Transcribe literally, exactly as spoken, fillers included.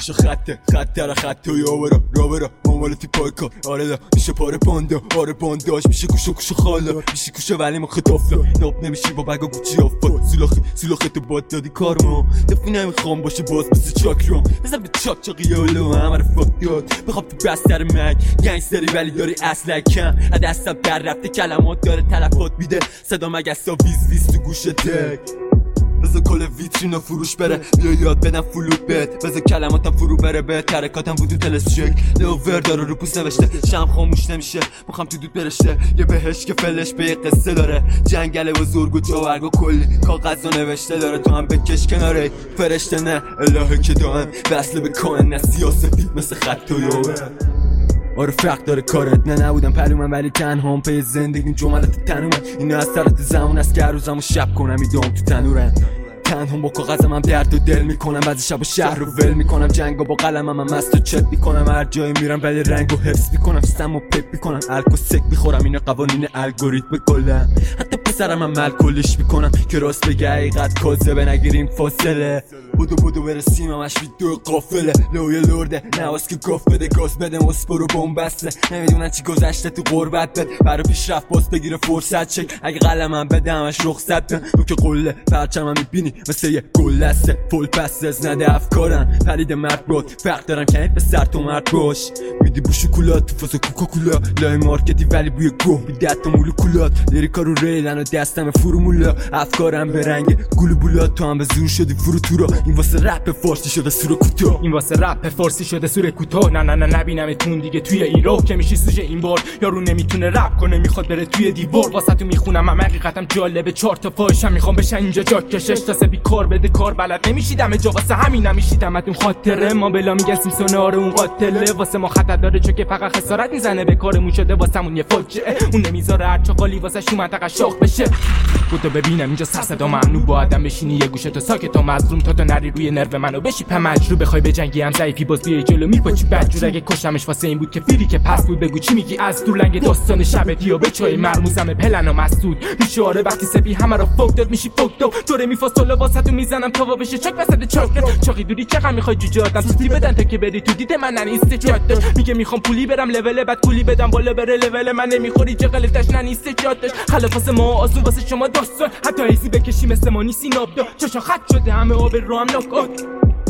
کشه خطه خط در خط و یاورا رابرا مامالتی پای کار آره دا میشه پاره باندا آره بانداش میشه کوشه کوشه خالا میشه کوشه ولی ما خطافلا ناب نمیشی با بگا گوچی آفاد سولاخی سولاخی تو باد دادی کار ما دفی نمیخوام باشه باز مثل چاکرام بزن به چاک چاقی یالو همه رو فاک داد بخواب تو بستر مگ گنگستری ولی داری اصلا کم دستم در رفته کلمات داره تلفات میده صدا مگستا ویز ویز تو گوش دک بذار کل ویترینا فروش بره یا یاد بدم فلوت بهت بذار کلماتم فرو بره به ترکاتم بودو تلسچک لوور داره رو پوست نوشته شم خاموش نمیشه میخوام تو دود برشته یه بهش که فلش به یه قصه داره جنگله و زرگ و جاورگ و کلی کاغذ و نوشته داره تو هم بکش کناره فرشته نه الهه که دائم وصله به کائن نه سیاسفید مثل خط و یاور آره فرق داره کارت نه نبودم پلومن ولی تنهام پی زندگیم جملت تنومن اینو از طرف زمان است که هر روزمو شب کنم ایدام تو تنورم تنها با کاغذم هم درد و دل میکنم بعضی شب و شهر رو ول میکنم جنگا با قلمم هم مست و چت میکنم هر جایی میرم ولی رنگ و حفظ میکنم سم و پپ میکنم الکو سک میخورم اینا قوانین الگوریتم کلم حتی پسرم هم مل کلش میکنم که راست بگه حقیقت کاذبه نگیریم فاصله بودو بودو برسیم همش ویدیو قافله لوی لورده نواز که گاف بده گاز بده مسپر و بومبسته نمیدونن چی گذشته تو غربت بد برای پیشرفت باز بگیره فرصت چک اگه قلمم بده همش رخصت بن تو که قله پرچمم میبینی مثل یه گلسته فول پس از نده افکارن پرید مرد بود فرق دارم کنید به سر تو مرد باش میدی بو شکولات تو فاز کوکاکولا لای مارکتی ولی بوی گوه بیدت تا مولکولات لیریکا رو ریلن و دستم فرمولا افکارم به رنگ گلو بولات تو هم به زور شدی فروتورا این واسه رپ فارسی شده سور کوتاه این واسه رپ فارسی شده سور کوتاه نه نه نه نبینمتون دیگه توی این راه که میشی سوژه این بار یارو نمیتونه رپ کنه میخواد بره توی دیوار واسه تو میخونم من حقیقتم جالبه چهار تا فاشم میخوام بشن اینجا جاک کشش تا سبی کار بده کار بلد نمیشیدم جا واسه همین نمیشیدم اتون خاطره ما بلا میگن سیمسون آره اون قاتله واسه ما خطر داره چون که فقط خسارت میزنه به کارمون شده واسمون یه فاجعه اون نمیذاره هر چاقالی واسه شو منطقه شاخ بشه بودو ببینم اینجا سر صدا ممنوع با آدم بشینی یه گوشه تو ساکت تا مظلوم تا تو نری روی نرو منو بشی پمج رو بخوای بجنگی هم ضعیفی باز بیای جلو میپاچی بدجور اگه کشمش واسه این بود که فیری که پس بود بگو چی میگی از تو لنگ داستان شب دیا به چای مرموزم پلن و مسدود میشه آره وقتی سپی همه رو فوک داد میشی فوک دو دوره میفاصله واسه تو میزنم تا بشه چاک وسط چاک چاقی دوری چقدر میخوای جوجه آدم سوتی بدن تا که بری تو دید من نیست جادش میگه میخوام پولی برم لول بعد کولی بدم بالا بره لول من نمیخوری چقل تاش نیست جادش خلاص واسه ما آسون واسه شما داستان حتی ایزی بکشی مثل ما نیستی نابدا چشا خط شده همه آب رو هم ناکات